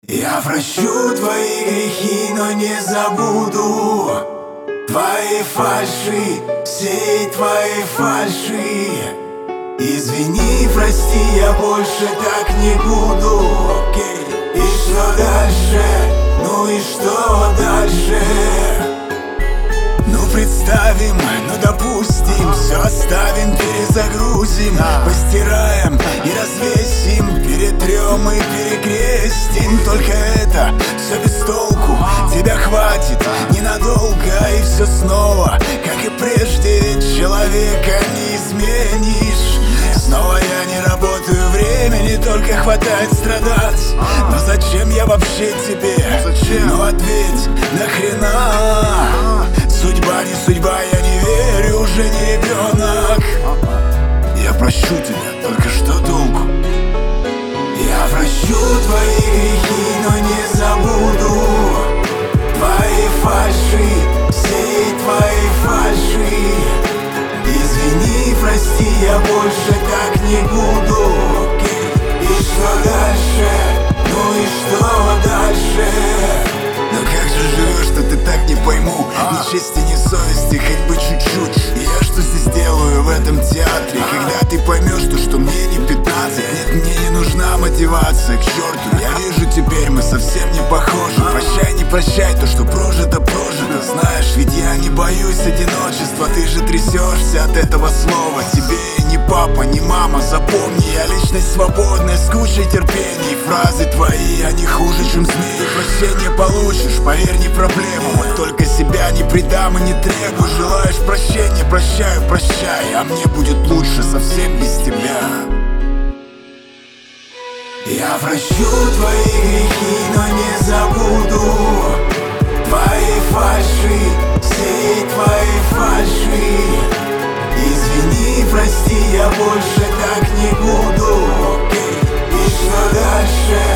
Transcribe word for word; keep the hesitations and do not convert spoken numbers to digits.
Я прощу твои грехи, но не забуду твои фальши, всей твоей фальши. Извини, прости, я больше так не буду. И что дальше? Ну и что дальше? Ну представим, ну допустим, все оставим, перезагрузим, постираем и развесим, перетрем и перекрестим. Только это все без толку, тебя хватит ненадолго, и все снова, как и прежде, ведь человека не изменишь. Снова я не работаю, времени только хватает страдать. Но зачем я вообще тебе? Ну ответь, нахрена? Судьба не судьба, я не верю, уже не ребенок. Я прощу тебя, только что толку? Я прощу твои грехи, но не забуду твои фальши, всей твоей фальши. Извини, прости, я больше так не буду. И что дальше? Ну и что дальше? Но как же живешь-то, ты так не пойму. Ни чести, ни совести, хоть бы чуть-чуть. И я что здесь делаю в этом театре? Когда ты поймешь, то, что мне не пятнадцать. Нет, мне не нужна мотивация, к черту. Я вижу, теперь мы совсем не похожи. Прощай, не прощай, то, что прожито, прожито. Знаешь, ведь я не боюсь одиночества. Ты же трясешься от этого слова. Тебе ни папа, ни мама, запомни, я личность свободная, с кучей терпений. Фразы твои, они хуже, чем змеи. Прощения получишь, поверь, не проблема. Вот только себя не предам и не требую. Желаешь прощения, прощаю, прощай. А мне будет лучше совсем без тебя. Я прощу твои грехи, но не забуду твои фальши, всей твоей фальши. Извини, прости, я больше так не буду. И что дальше?